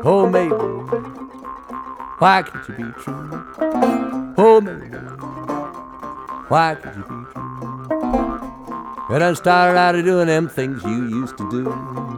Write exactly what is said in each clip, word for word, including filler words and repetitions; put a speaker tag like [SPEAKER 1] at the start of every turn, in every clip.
[SPEAKER 1] Oh, Maybelline, why can't you be true? Oh, Maybelline, why can't you be true? And I started out of doing them things you used to do.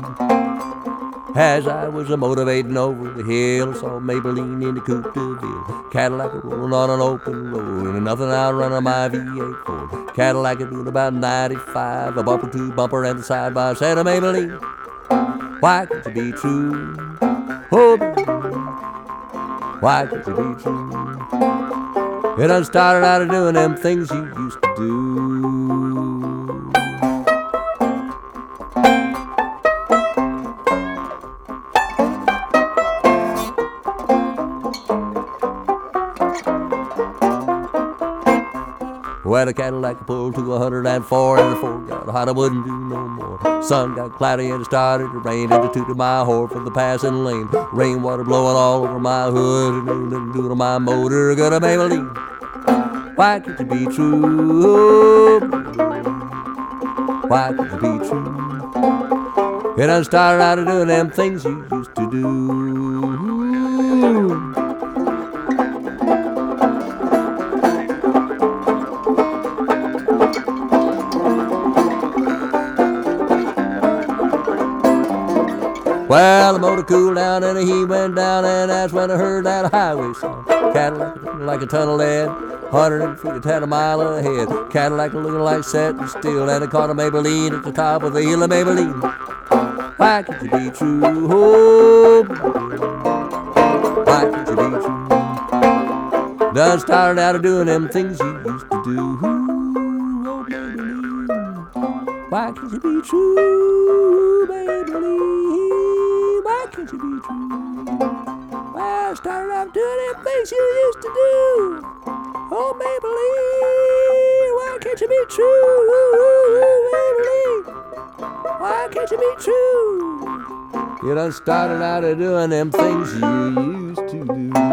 [SPEAKER 1] As I was a motivating over the hill, saw Maybelline in the Coupe de Ville, Cadillac rolling on an open road, and nothing outrunning my V eight Ford. Cadillac doing about ninety-five, a bumper to bumper and the side by side of Maybelline. Why can't you be true? Oh, Maybelline, why can't you be true? It done started out of doing them things you used to do. Well, the Cadillac pulled to a hundred and four, and the Ford got hot, I wouldn't do no more. Sun got cloudy and it started to rain, and it tooted my horn from the passing lane. Rainwater blowing all over my hood, and doing my motor, good a Maybelline. Why can't you be true? Why can't you be true? It done started out of doing them things you used to do. Well, the motor cooled down and the heat went down, and that's when I heard that highway song. Cadillac looking like a ton of lead, one hundred feet a mile ahead. Cadillac looking like setting still, and I caught a Maybelline at the top of the hill of Maybelline. Why can't you be true? Oh, why can't you be true? Done started out of doing them things you used to do. Oh, Maybelline, why can't you be true, Maybelline? Why can't you be true? Well, I started out doing them things you used to do. Oh, Maybelline, why can't you be true? Maybelline, why can't you be true? You done started out of doing them things you used to do.